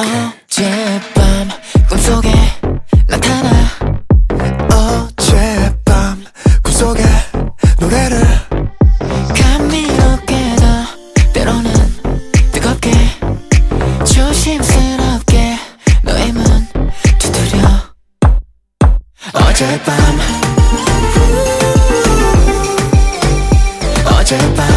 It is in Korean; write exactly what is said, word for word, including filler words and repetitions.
어젯밤 꿈속에 나타나 어젯밤 꿈속에 노래를 감미롭게도 때로는 뜨겁게 조심스럽게 너의 문 두드려 어젯밤 어젯밤